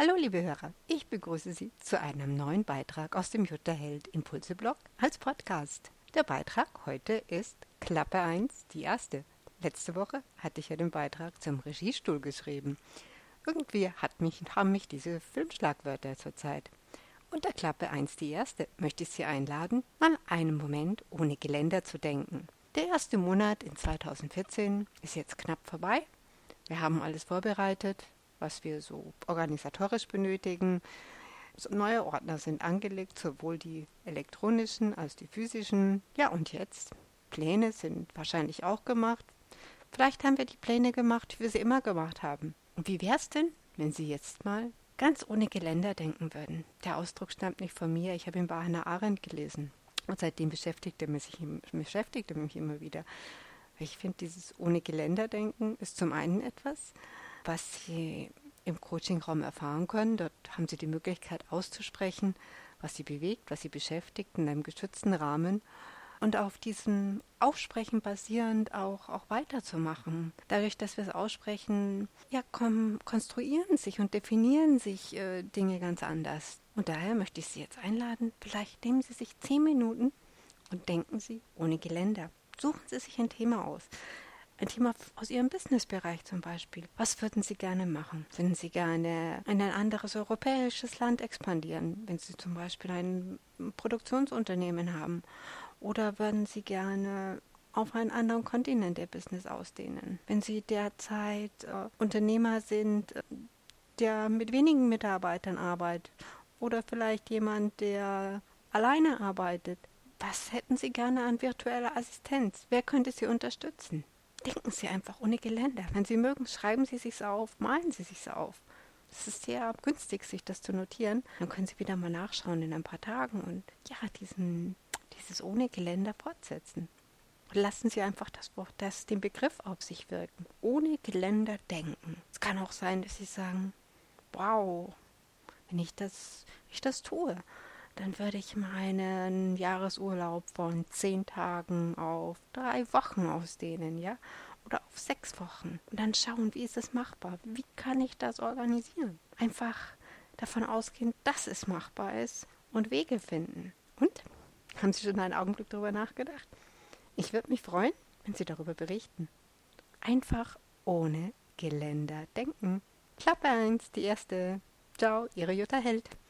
Hallo liebe Hörer, ich begrüße Sie zu einem neuen Beitrag aus dem Jutta Held Impulse-Blog als Podcast. Der Beitrag heute ist Klappe 1, die erste. Letzte Woche hatte ich ja den Beitrag zum Regiestuhl geschrieben. Irgendwie haben mich diese Filmschlagwörter zurzeit. Unter Klappe 1, die erste, möchte ich Sie einladen, mal einen Moment ohne Geländer zu denken. Der erste Monat in 2014 ist jetzt knapp vorbei. Wir haben alles vorbereitet, was wir so organisatorisch benötigen. So neue Ordner sind angelegt, sowohl die elektronischen als die physischen. Ja, und jetzt? Pläne sind wahrscheinlich auch gemacht. Vielleicht haben wir die Pläne gemacht, wie wir sie immer gemacht haben. Und wie wär's denn, wenn Sie jetzt mal ganz ohne Geländer denken würden? Der Ausdruck stammt nicht von mir, ich habe ihn bei Hannah Arendt gelesen. Und seitdem beschäftigte mich immer wieder. Ich finde, dieses ohne Geländer denken ist zum einen etwas, was Sie im Coachingraum erfahren können. Dort haben Sie die Möglichkeit auszusprechen, was Sie bewegt, was Sie beschäftigt in einem geschützten Rahmen und auf diesem Aussprechen basierend auch weiterzumachen. Dadurch, dass wir es aussprechen, ja, konstruieren sich und definieren sich Dinge ganz anders. Und daher möchte ich Sie jetzt einladen, vielleicht nehmen Sie sich 10 Minuten und denken Sie ohne Geländer. Suchen Sie sich ein Thema aus. Ein Thema aus Ihrem Businessbereich zum Beispiel. Was würden Sie gerne machen? Würden Sie gerne in ein anderes europäisches Land expandieren, wenn Sie zum Beispiel ein Produktionsunternehmen haben? Oder würden Sie gerne auf einen anderen Kontinent Ihr Business ausdehnen? Wenn Sie derzeit Unternehmer sind, der mit wenigen Mitarbeitern arbeitet oder vielleicht jemand, der alleine arbeitet, was hätten Sie gerne an virtueller Assistenz? Wer könnte Sie unterstützen? Denken Sie einfach ohne Geländer. Wenn Sie mögen, schreiben Sie sich's auf, malen Sie sich's auf. Es ist sehr günstig, sich das zu notieren. Dann können Sie wieder mal nachschauen in ein paar Tagen und ja, dieses ohne Geländer fortsetzen. Und lassen Sie einfach den Begriff auf sich wirken. Ohne Geländer denken. Es kann auch sein, dass Sie sagen, wow, wenn ich das tue, dann würde ich meinen Jahresurlaub von 10 Tagen auf 3 Wochen ausdehnen, ja? Oder auf 6 Wochen. Und dann schauen, wie ist es machbar? Wie kann ich das organisieren? Einfach davon ausgehen, dass es machbar ist und Wege finden. Und? Haben Sie schon einen Augenblick darüber nachgedacht? Ich würde mich freuen, wenn Sie darüber berichten. Einfach ohne Geländer denken. Klappe 1, die erste. Ciao, Ihre Jutta Held.